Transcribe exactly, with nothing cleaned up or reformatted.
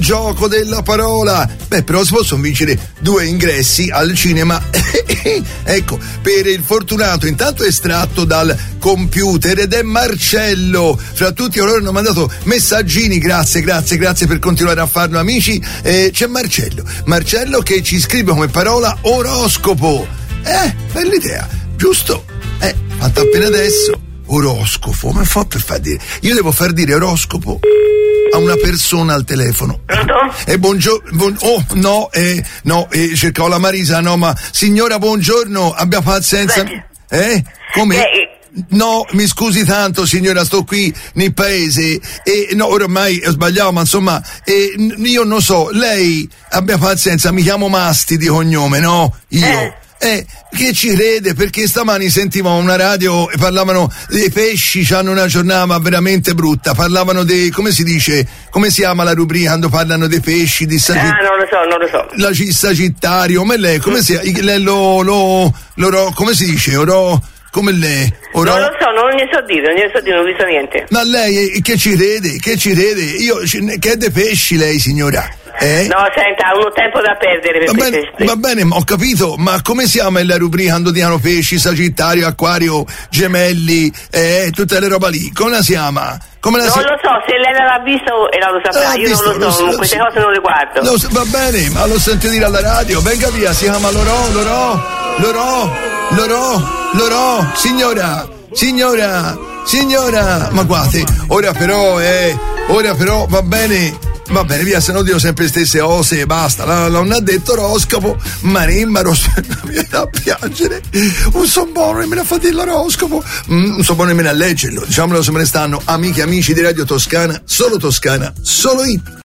gioco della parola. Beh, però si possono vincere due ingressi al cinema. Ecco, per il fortunato intanto estratto dal computer, ed è Marcello. Fra tutti loro hanno mandato messaggini, grazie, grazie, grazie per continuare a farlo, amici. Eh, c'è Marcello, Marcello che ci scrive come parola oroscopo. Eh, bella idea, giusto? Eh, fatta appena adesso. Oroscopo, come fa per far dire? Io devo far dire oroscopo a una persona al telefono. Pronto? E eh, buongiorno, buon, oh no, eh, no, eh, cercavo la Marisa, no, ma signora buongiorno, abbia pazienza. Beh. Eh? Come? Eh, No, mi scusi tanto signora, sto qui nel paese e no, ormai ho sbagliato, ma insomma, eh, io non so, lei abbia pazienza, mi chiamo Masti di cognome, no? Io. Eh. Eh, che ci crede? Perché stamani sentivo una radio e parlavano dei pesci, hanno una giornata veramente brutta, parlavano dei, come si dice, come si chiama la rubrica quando parlano dei pesci, di Sagittario? Ah, non lo so, non lo so. La C- Sagittario, come lei, come si lei lo, lo, lo, lo, come si dice, oro, come lei? Oro... Non lo so, non ne so dire, non ne so dire, non ho visto niente. Ma lei che ci crede? Che ci crede? Io, che è dei pesci lei, signora? Eh? No, senta, ho un tempo da perdere per Va bene, queste. va bene, ho capito, ma come si chiama la rubrica quando dicono pesci, Sagittario, Acquario, Gemelli, eh, tutte le roba lì? Come la si chiama? Come la Non si... lo so, se lei l'ha visto e la lo saprà, Ah, io visto, non lo so, lo so, queste lo so. cose non le guardo. Lo so, va bene, ma lo sento dire alla radio, venga via, si chiama Loro, Loro, Loro, Loro, Loro, signora, signora, signora, ma guardi, ora però, eh, ora però, va bene. Va bene, via, se no dico sempre le stesse cose e basta. La, non ha detto oroscopo, ma nemmeno mi viene a piangere. Non so buono nemmeno a fare l'oroscopo. Mm, non so buono nemmeno a leggerlo. Diciamolo se me ne stanno. Amiche e amici di Radio Toscana, solo Toscana, solo hit.